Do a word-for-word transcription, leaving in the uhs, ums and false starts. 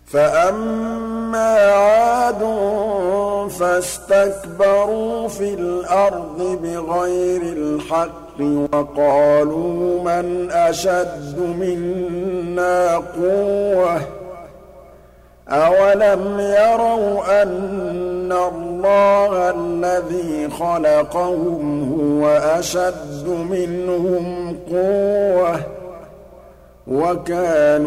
فَأَمَّا عَادٌ فَاسْتَكْبَرُوا فِي الْأَرْضِ بِغَيْرِ الْحَقِّ وَقَالُوا مَنْ أَشَدُّ مِنَّا قُوَّةً ۖ أَوَلَمْ يَرَوْا أَنَّ اللَّهَ الَّذِي خَلَقَهُمْ هُوَ أَشَدُّ مِنْهُمْ قُوَّةً ۖ وَكَانُوا بِآيَاتِنَا يَجْحَدُونَ.